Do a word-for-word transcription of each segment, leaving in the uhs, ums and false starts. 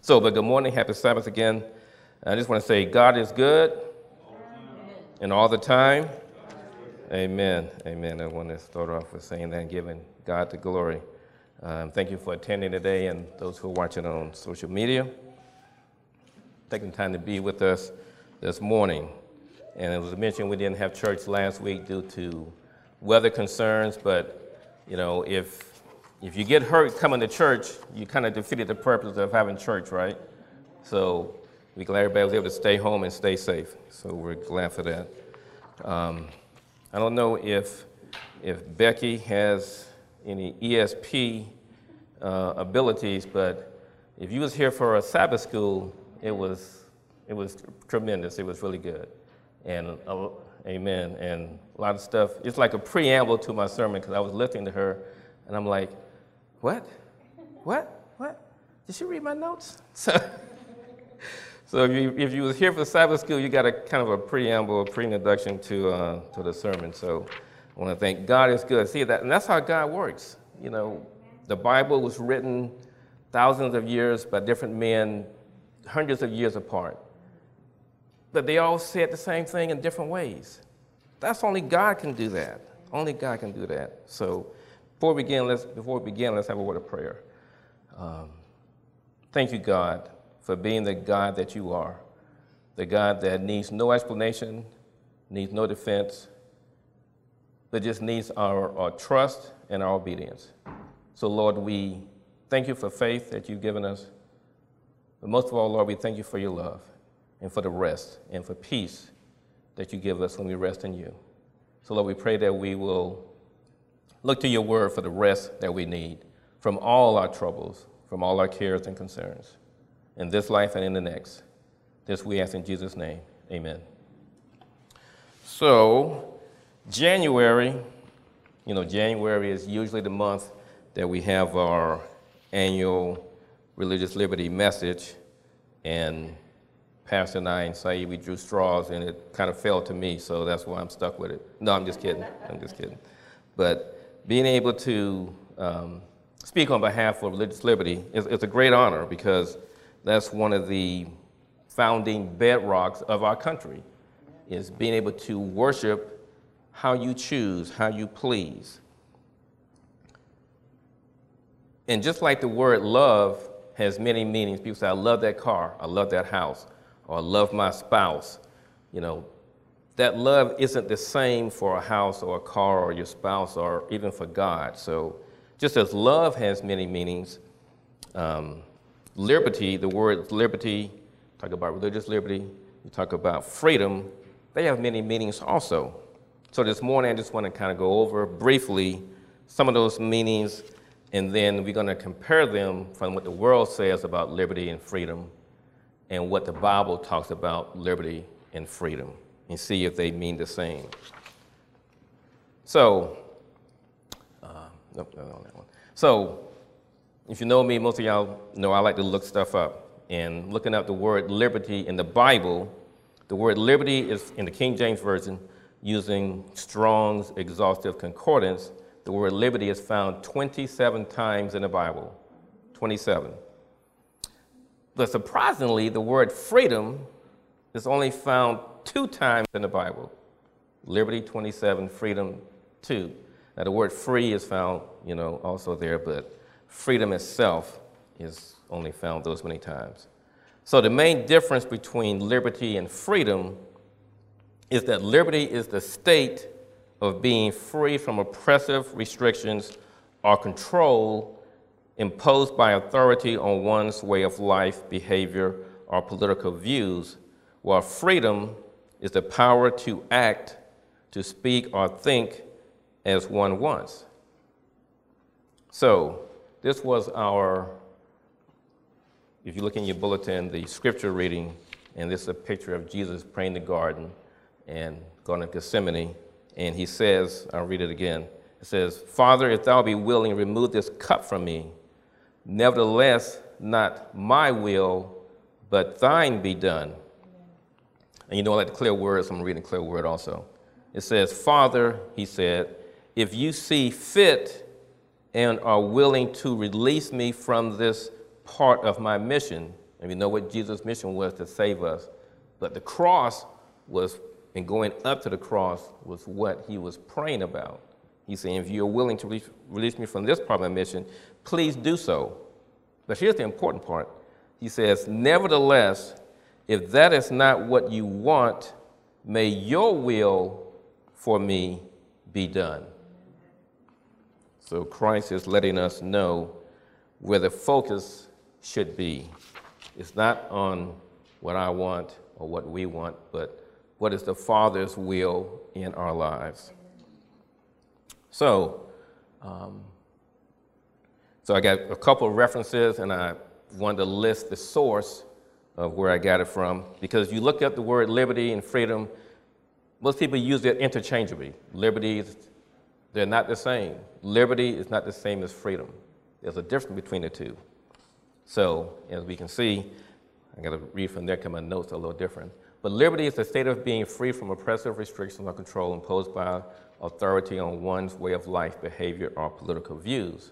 So, but good morning, happy Sabbath again. I just want to say God is good and all the time. Amen. Amen. I want to start off with saying that and giving God the glory. Um, thank you for attending today and those who are watching on social media. Taking time to be with us this morning. And as was mentioned, we didn't have church last week due to weather concerns, but you know, if if you get hurt coming to church, you kind of defeated the purpose of having church, right? So we're glad everybody was able to stay home and stay safe. So we're glad for that. Um, I don't know if if Becky has any E S P uh, abilities, but if you was here for a Sabbath school, it was it was tremendous. It was really good, and uh, amen. And a lot of stuff. It's like a preamble to my sermon because I was listening to her, and I'm like, what, what, what? Did she read my notes? So, so if you if you was here for Sabbath school, you got a kind of a preamble, a pre-introduction to uh, to the sermon. So I want to thank God is good. See that, and that's how God works. You know, the Bible was written thousands of years by different men, hundreds of years apart. But they all said the same thing in different ways. That's only God can do that. Only God can do that. So before we begin, let's, before we begin, let's have a word of prayer. Um, thank you, God, for being the God that you are, the God that needs no explanation, needs no defense, but just needs our, our trust and our obedience. So, Lord, we thank you for faith that you've given us. But most of all, Lord, we thank you for your love and for the rest and for peace that you give us when we rest in you. So, Lord, we pray that we will look to your word for the rest that we need from all our troubles, from all our cares and concerns, in this life and in the next. This we ask in Jesus' name. Amen. So, January, you know, January is usually the month that we have our annual religious liberty message, and Pastor and I and Saeed, we drew straws, and it kind of fell to me, so that's why I'm stuck with it. No, I'm just kidding. I'm just kidding. But being able to um, speak on behalf of religious liberty is, is a great honor because that's one of the founding bedrocks of our country, is being able to worship how you choose, how you please. And just like the word love has many meanings, people say, I love that car, I love that house, or I love my spouse. You know, that love isn't the same for a house or a car or your spouse or even for God. So just as love has many meanings, um, liberty, the word liberty, talk about religious liberty, you talk about freedom, they have many meanings also. So this morning I just want to kind of go over briefly some of those meanings, and then we're going to compare them from what the world says about liberty and freedom and what the Bible talks about liberty and freedom, and see if they mean the same. So, uh, nope, not on that one. So, if you know me, most of y'all know I like to look stuff up. And looking up the word liberty in the Bible, the word liberty is in the King James Version, using Strong's Exhaustive Concordance, the word liberty is found twenty-seven times in the Bible, twenty-seven. But surprisingly, the word freedom is only found two times in the Bible. Liberty, twenty-seven, freedom, two. Now, the word free is found, you know, also there, but freedom itself is only found those many times. So the main difference between liberty and freedom is that liberty is the state of being free from oppressive restrictions or control imposed by authority on one's way of life, behavior, or political views, while freedom is the power to act, to speak, or think as one wants. So this was our, if you look in your bulletin, the scripture reading, and this is a picture of Jesus praying in the garden and going to Gethsemane. And he says, I'll read it again. It says, Father, if thou be willing, remove this cup from me. Nevertheless, not my will, but thine be done. And you know I like the clear words, so I'm reading the clear word also. It says, Father, he said, if you see fit and are willing to release me from this part of my mission, And we know what Jesus' mission was, to save us. But the cross was, and going up to the cross was what he was praying about. He's saying, if you're willing to release, release me from this part of my mission, please do so. But here's the important part. He says, nevertheless, if that is not what you want, may your will for me be done. So Christ is letting us know where the focus should be. It's not on what I want or what we want, but what is the Father's will in our lives. So, um, so I got a couple of references, and I wanted to list the source of where I got it from, because you look up the word liberty and freedom, most people use it interchangeably. Liberty, they're not the same. Liberty is not the same as freedom. There's a difference between the two. So, as we can see, I got to read from there because my notes are a little different. But liberty is the state of being free from oppressive restrictions or control imposed by authority on one's way of life, behavior, or political views.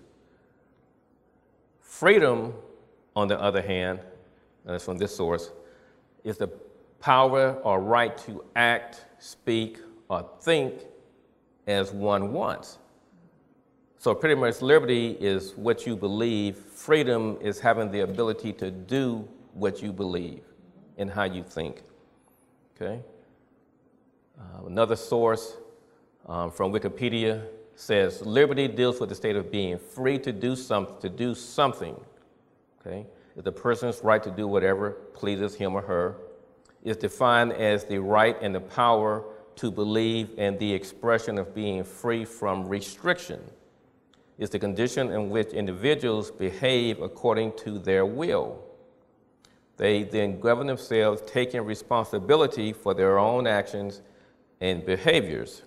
Freedom, on the other hand, and it's from this source, is the power or right to act, speak, or think as one wants. So pretty much liberty is what you believe. Freedom is having the ability to do what you believe and how you think. Okay? Uh, another source um, from Wikipedia says, liberty deals with the state of being free to do something, to do something. Okay? It's the person's right to do whatever pleases him or her. It's defined as the right and the power to believe and the expression of being free from restriction. It's the condition in which individuals behave according to their will. They then govern themselves, taking responsibility for their own actions and behaviors.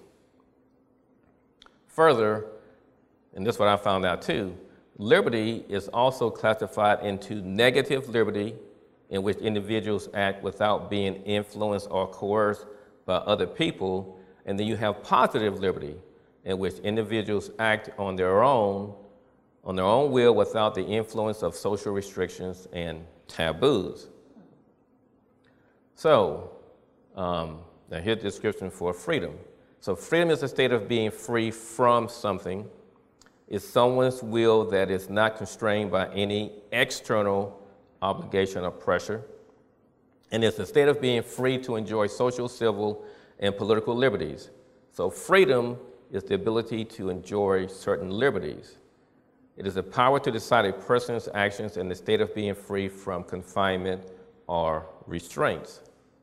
Further, and this is what I found out too, liberty is also classified into negative liberty, in which individuals act without being influenced or coerced by other people, and then you have positive liberty, in which individuals act on their own, on their own will without the influence of social restrictions and taboos. So, um, now here's the description for freedom. So freedom is a state of being free from something. It's someone's will that is not constrained by any external obligation or pressure. And it's a state of being free to enjoy social, civil, and political liberties. So freedom is the ability to enjoy certain liberties. It is the power to decide a person's actions and the state of being free from confinement or restraints.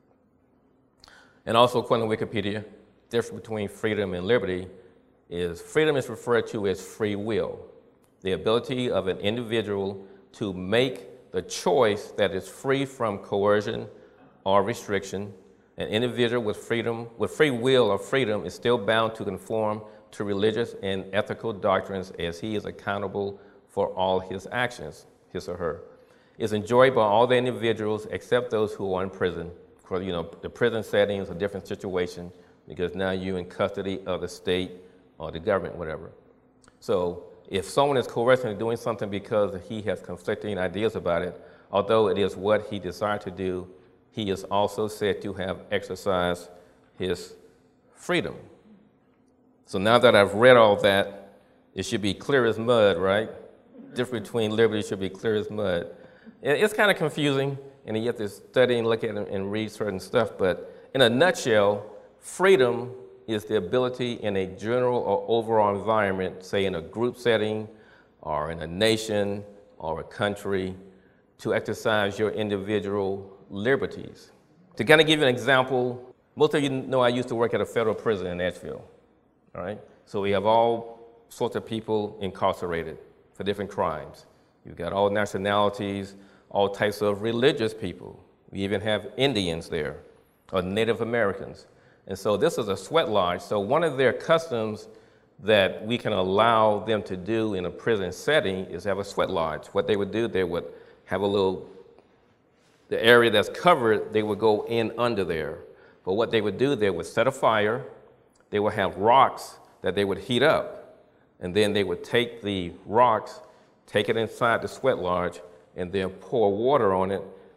And also, according to Wikipedia, the difference between freedom and liberty is freedom is referred to as free will, the ability of an individual to make the choice that is free from coercion or restriction. An individual with freedom, with free will or freedom, is still bound to conform to religious and ethical doctrines, as he is accountable for all his actions, his or her. It's enjoyed by all the individuals except those who are in prison. You know, the prison setting is a different situation because now you're in custody of the state or the government, whatever. So if someone is coerced into doing something because he has conflicting ideas about it, although it is what he desired to do, he is also said to have exercised his freedom. So now that I've read all that, it should be clear as mud, right? Difference between liberty should be clear as mud. It's kind of confusing, and you have to study and look at it and read certain stuff, but in a nutshell, freedom is the ability in a general or overall environment, say in a group setting or in a nation or a country, to exercise your individual liberties. To kind of give you an example, most of you know I used to work at a federal prison in Nashville, all right? So we have all sorts of people incarcerated for different crimes. You've got all nationalities, all types of religious people. We even have Indians there, or Native Americans. And so this is a sweat lodge. So one of their customs that we can allow them to do in a prison setting is have a sweat lodge. What they would do, they would have a little, the area that's covered, they would go in under there. But what they would do, they would set a fire, they would have rocks that they would heat up, and then they would take the rocks, take it inside the sweat lodge, and then pour water on it,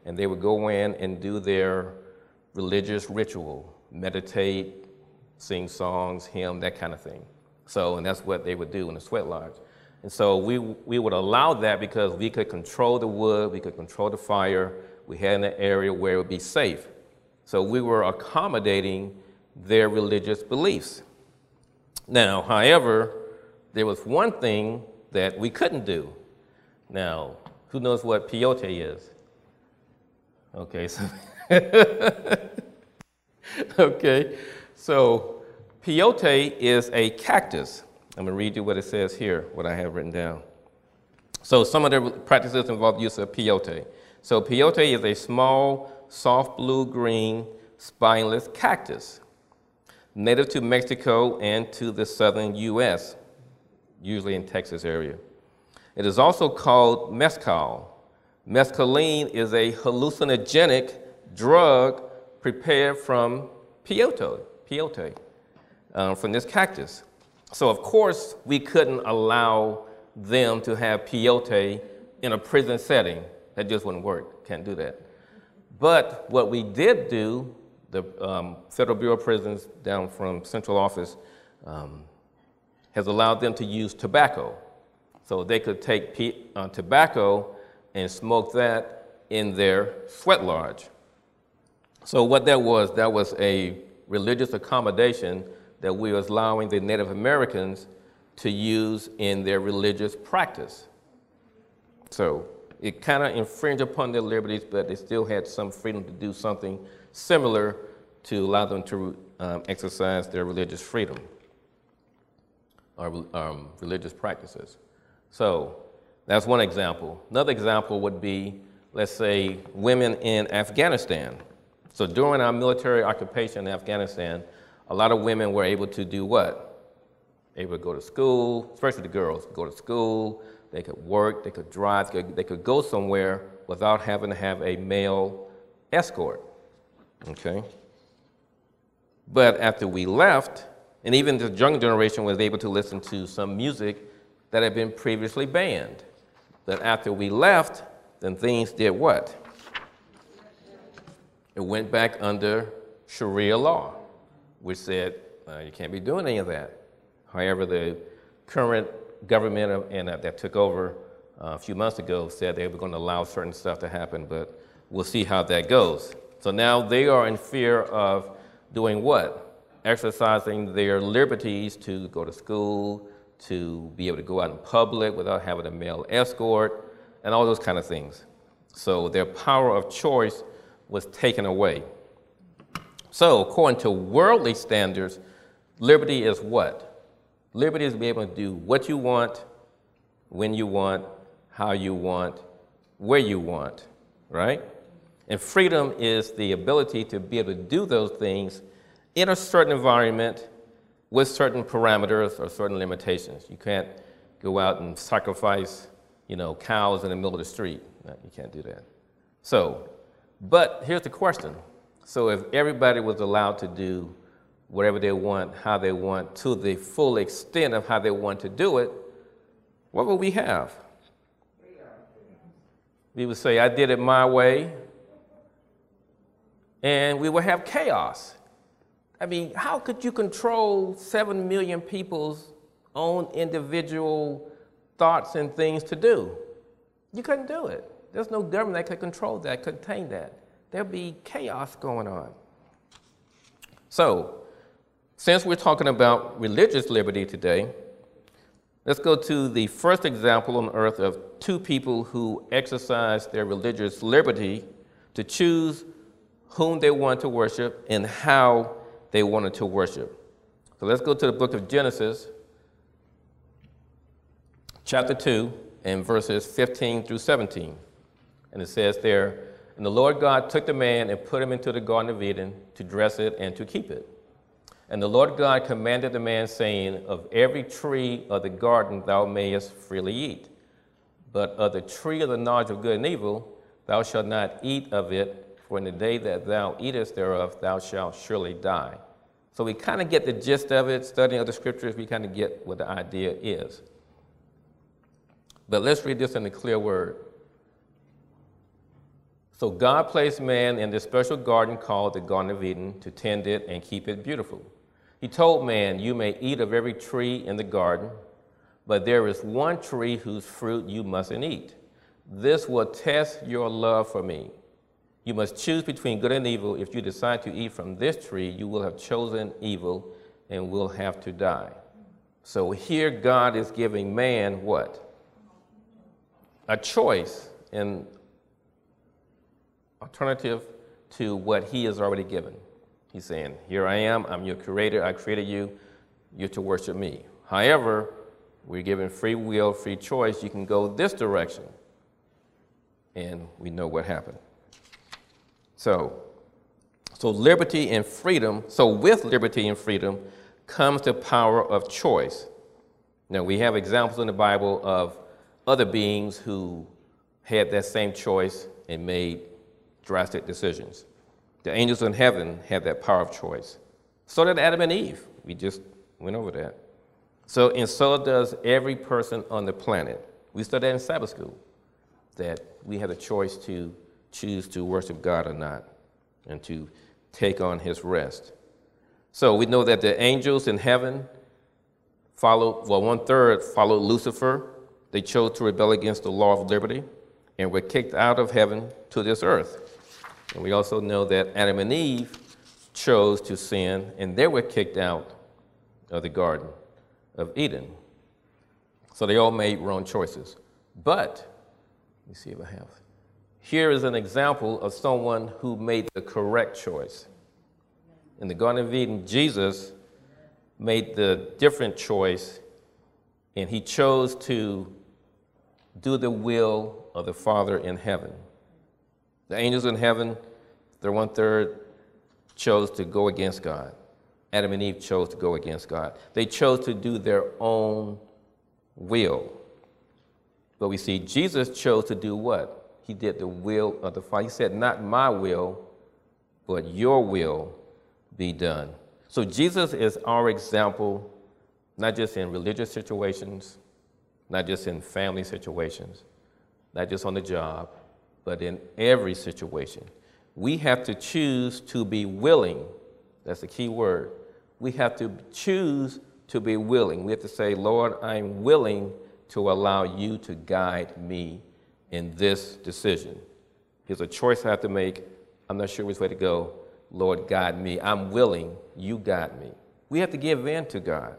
and they would go in and do their religious ritual, meditate, sing songs, hymn, that kind of thing. So, and that's what they would do in the sweat lodge. And so we, we would allow that because we could control the wood, we could control the fire, we had an area where it would be safe. So we were accommodating their religious beliefs. Now, however, there was one thing that we couldn't do. Now, who knows what peyote is? Okay, so okay, so peyote is a cactus. I'm going to read you what it says here, what I have written down. So some of the practices involve use of peyote. So peyote is a small, soft blue-green, spineless cactus, native to Mexico and to the southern U S, usually in Texas area. It is also called mezcal. Mescaline is a hallucinogenic drug prepared from peyote, peyote uh, from this cactus. So of course, we couldn't allow them to have peyote in a prison setting. That just wouldn't work, can't do that. But what we did do, the um, Federal Bureau of Prisons down from central office um, has allowed them to use tobacco. So they could take pe uh, tobacco and smoke that in their sweat lodge. So what that was, that was a religious accommodation that we were allowing the Native Americans to use in their religious practice. So it kind of infringed upon their liberties, but they still had some freedom to do something similar to allow them to um, exercise their religious freedom or um, religious practices. So that's one example. Another example would be, let's say, women in Afghanistan. So during our military occupation in Afghanistan, a lot of women were able to do what? Able to go to school, especially the girls, go to school, they could work, they could drive, they could, they could go somewhere without having to have a male escort, okay? But after we left, and even the younger generation was able to listen to some music that had been previously banned. But after we left, then things did what? It went back under Sharia law, which said uh, you can't be doing any of that. However, the current government of, and, uh, that took over uh, a few months ago said they were going to allow certain stuff to happen, but we'll see how that goes. So now they are in fear of doing what? Exercising their liberties to go to school, to be able to go out in public without having a male escort, and all those kind of things. So their power of choice was taken away. So according to worldly standards, liberty is what? Liberty is to be able to do what you want, when you want, how you want, where you want, right? And freedom is the ability to be able to do those things in a certain environment with certain parameters or certain limitations. You can't go out and sacrifice, you know, cows in the middle of the street. No, you can't do that. So, but here's the question. So if everybody was allowed to do whatever they want, how they want, to the full extent of how they want to do it, what would we have? We would say, I did it my way, and we would have chaos. I mean, how could you control seven million people's own individual thoughts and things to do? You couldn't do it. There's no government that could control that, contain that. There'd be chaos going on. So, since we're talking about religious liberty today, let's go to the first example on earth of two people who exercised their religious liberty to choose whom they want to worship and how they wanted to worship. So let's go to the book of Genesis, chapter two, and verses fifteen through seventeen. And it says there, and the Lord God took the man and put him into the Garden of Eden to dress it and to keep it. And the Lord God commanded the man, saying, of every tree of the garden thou mayest freely eat, but of the tree of the knowledge of good and evil thou shalt not eat of it, for in the day that thou eatest thereof thou shalt surely die. So we kind of get the gist of it, studying other scriptures, we kind of get what the idea is. But let's read this in the clear word. So God placed man in this special garden called the Garden of Eden to tend it and keep it beautiful. He told man, you may eat of every tree in the garden, but there is one tree whose fruit you mustn't eat. This will test your love for me. You must choose between good and evil. If you decide to eat from this tree, you will have chosen evil and will have to die. So here God is giving man what? A choice, an alternative to what he has already given. He's saying, here I am, I'm your creator, I created you, you're to worship me. However, we're given free will, free choice. You can go this direction. And we know what happened. So, so liberty and freedom, so with liberty and freedom comes the power of choice. Now, we have examples in the Bible of other beings who had that same choice and made drastic decisions. The angels in heaven had that power of choice. So did Adam and Eve. We just went over that. So, and so does every person on the planet. We studied that in Sabbath school, that we had a choice to choose to worship God or not, and to take on his rest. So we know that the angels in heaven followed, well, one third followed Lucifer. They chose to rebel against the law of liberty and were kicked out of heaven to this earth. And we also know that Adam and Eve chose to sin, and they were kicked out of the Garden of Eden. So they all made wrong choices. But, let me see if I have. Here is an example of someone who made the correct choice. In the Garden of Eden, Jesus made the different choice, and he chose to do the will of the Father in heaven. The angels in heaven, their one-third, chose to go against God. Adam and Eve chose to go against God. They chose to do their own will. But we see Jesus chose to do what? He did the will of the Father. He said, not my will, but your will be done. So Jesus is our example, not just in religious situations, not just in family situations, not just on the job, but in every situation. We have to choose to be willing. That's the key word. We have to choose to be willing. We have to say, Lord, I'm willing to allow you to guide me in this decision. Here's a choice I have to make. I'm not sure which way to go. Lord, guide me. I'm willing. You guide me. We have to give in to God.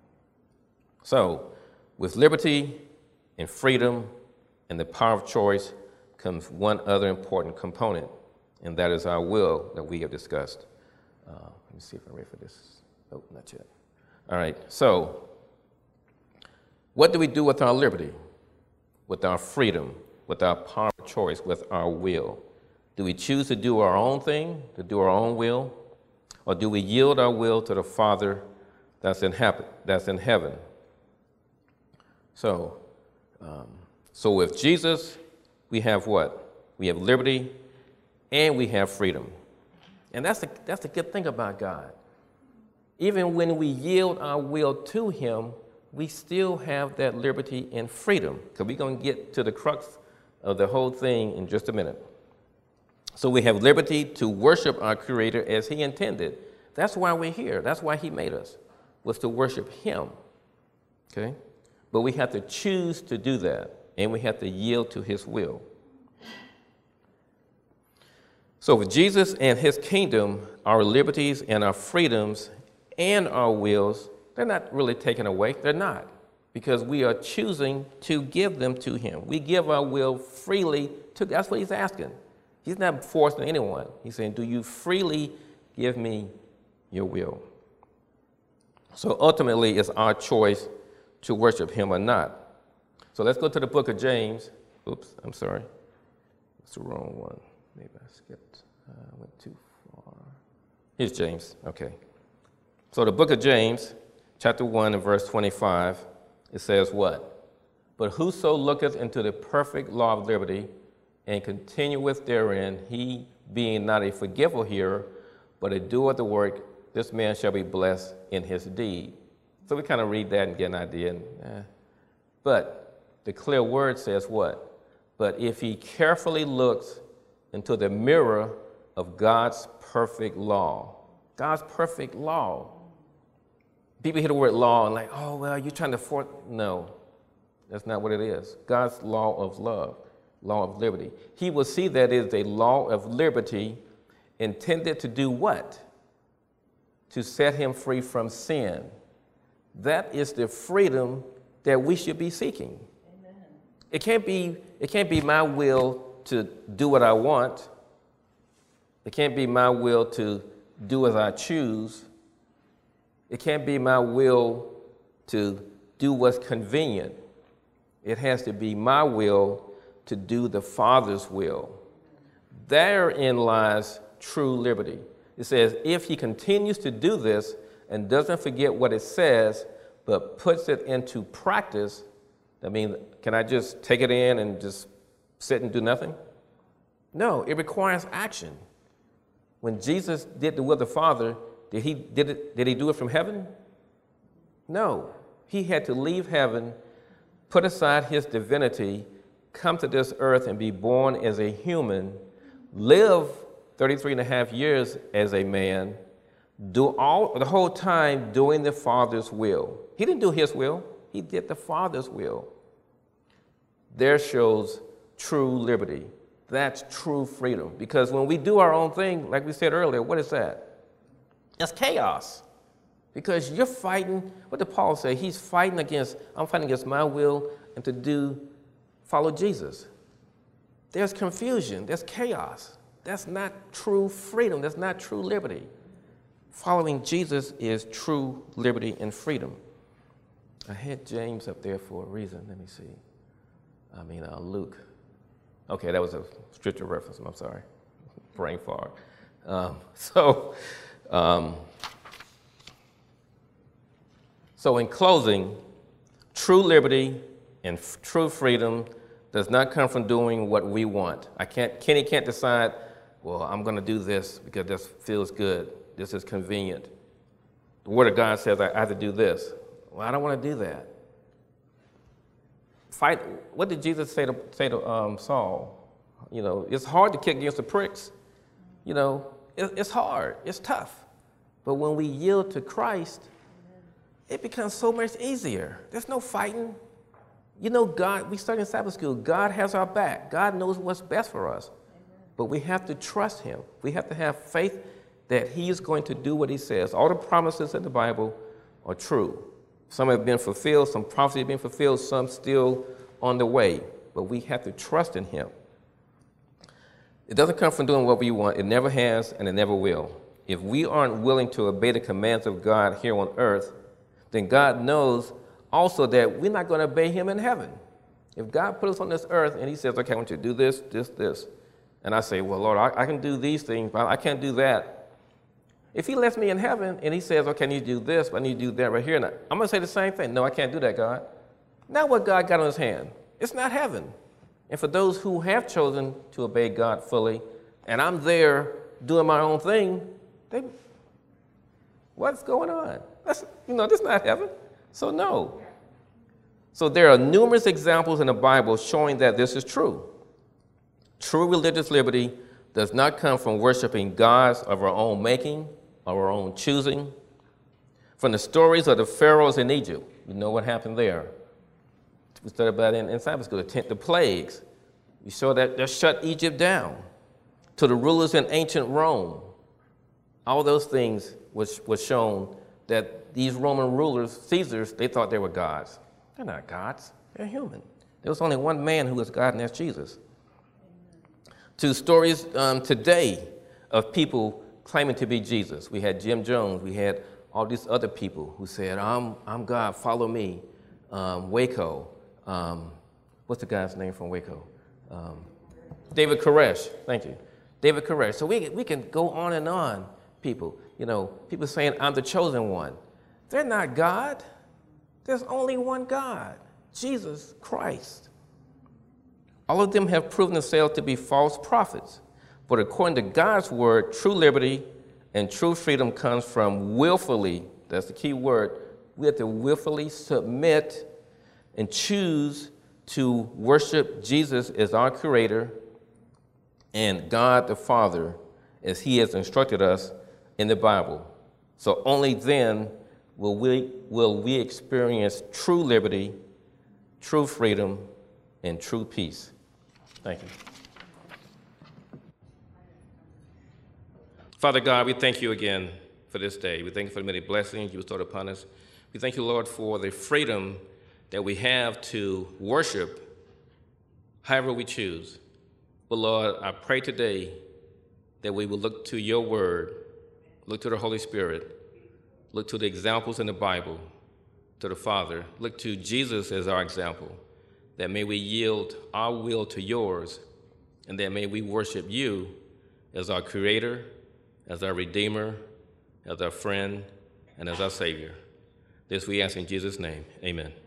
So, with liberty and freedom and the power of choice comes one other important component, and that is our will that we have discussed. Uh, let me see if I'm ready for this. Oh, not yet. All right, so what do we do with our liberty, with our freedom, with our power of choice, with our will? Do we choose to do our own thing, to do our own will, or do we yield our will to the Father that's in heaven? That's in heaven? So, um, so with Jesus, we have what? We have liberty and we have freedom. And that's the, that's the good thing about God. Even when we yield our will to him, we still have that liberty and freedom, because we're going to get to the crux of the whole thing in just a minute. So we have liberty to worship our Creator as he intended. That's why we're here. That's why he made us, was to worship him. Okay? But we have to choose to do that, and we have to yield to his will. So with Jesus and his kingdom, our liberties and our freedoms and our wills, they're not really taken away. They're not, because we are choosing to give them to him. We give our will freely to God. That's what he's asking. He's not forcing anyone. He's saying, do you freely give me your will? So ultimately, it's our choice to worship him or not. So let's go to the book of James. Oops, I'm sorry. It's the wrong one. Maybe I skipped. I uh, went too far. Here's James. Okay. So the book of James, chapter one and verse twenty-five, it says what? But whoso looketh into the perfect law of liberty and continueth therein, he being not a forgetful hearer, but a doer of the work, this man shall be blessed in his deed. So we kind of read that and get an idea. And, eh. But the clear word says what? But if he carefully looks into the mirror of God's perfect law. God's perfect law. People hear the word law and like, oh, well, you're trying to force. No, that's not what it is. God's law of love, law of liberty. He will see that it is a law of liberty intended to do what? To set him free from sin. That is the freedom that we should be seeking. Amen. It can't be, it can't be my will to do what I want. It can't be my will to do as I choose. It can't be my will to do what's convenient. It has to be my will to do the Father's will. Therein lies true liberty. It says, if he continues to do this and doesn't forget what it says, but puts it into practice, I mean, can I just take it in and just sit and do nothing? No, it requires action. When Jesus did the will of the Father, did he, did it, did he do it from heaven? No. He had to leave heaven, put aside his divinity, come to this earth and be born as a human, live thirty-three and a half years as a man, do all the whole time doing the Father's will. He didn't do his will. He did the Father's will. There shows true liberty. That's true freedom. Because when we do our own thing, like we said earlier, what is that? It's chaos. Because you're fighting, what did Paul say? He's fighting against, I'm fighting against my will and to do, follow Jesus. There's confusion. There's chaos. That's not true freedom. That's not true liberty. Following Jesus is true liberty and freedom. I had James up there for a reason. Let me see. I mean, uh, Luke. Okay, that was a scripture reference. I'm sorry. Brain fart. Um, so, um, so in closing, true liberty and f- true freedom does not come from doing what we want. I can't. Kenny can't decide, well, I'm going to do this because this feels good. This is convenient. The Word of God says I have to do this. Well, I don't want to do that. Fight. What did Jesus say to, say to um, Saul? You know, it's hard to kick against the pricks. You know, it, it's hard. It's tough. But when we yield to Christ, it becomes so much easier. There's no fighting. You know, God, we studied in Sabbath school. God has our back. God knows what's best for us. But we have to trust him. We have to have faith that he is going to do what he says. All the promises in the Bible are true. Some have been fulfilled, some prophecies have been fulfilled, some still on the way. But we have to trust in him. It doesn't come from doing what we want. It never has, and it never will. If we aren't willing to obey the commands of God here on earth, then God knows also that we're not going to obey him in heaven. If God put us on this earth and he says, okay, I want you to do this, this, this, and I say, well, Lord, I, I can do these things, but I can't do that. If he lets me in heaven and he says, okay, I need to do this, but I need to do that right here, and I'm going to say the same thing. No, I can't do that, God. Now what God got on his hand? It's not heaven. And for those who have chosen to obey God fully, and I'm there doing my own thing, they, what's going on? That's, you know, this is not heaven. So no. So there are numerous examples in the Bible showing that this is true. True religious liberty does not come from worshiping gods of our own making, of our own choosing. From the stories of the pharaohs in Egypt, you know what happened there. We studied about it in, in Sabbath school, the, ten, the plagues. We saw that they shut Egypt down. To the rulers in ancient Rome, all those things was, was shown that these Roman rulers, Caesars, they thought they were gods. They're not gods. They're human. There was only one man who was God, and that's Jesus. Amen. To stories um, today of people claiming to be Jesus. We had Jim Jones. We had all these other people who said, I'm, I'm God, follow me. Um, Waco. Um, what's the guy's name from Waco? Um, David Koresh. Thank you. David Koresh. So we, we can go on and on, people. You know, people saying, I'm the chosen one. They're not God. There's only one God, Jesus Christ. All of them have proven themselves to be false prophets. But according to God's word, true liberty and true freedom comes from willfully, that's the key word, we have to willfully submit and choose to worship Jesus as our creator and God the Father as he has instructed us in the Bible. So only then will we, will we experience true liberty, true freedom, and true peace. Thank you. Father God, we thank you again for this day. We thank you for the many blessings you bestowed upon us. We thank you, Lord, for the freedom that we have to worship however we choose. But Lord, I pray today that we will look to your word, look to the Holy Spirit, look to the examples in the Bible, to the Father, look to Jesus as our example, that may we yield our will to yours, and that may we worship you as our Creator, as our Redeemer, as our friend, and as our Savior. This we ask in Jesus' name, amen.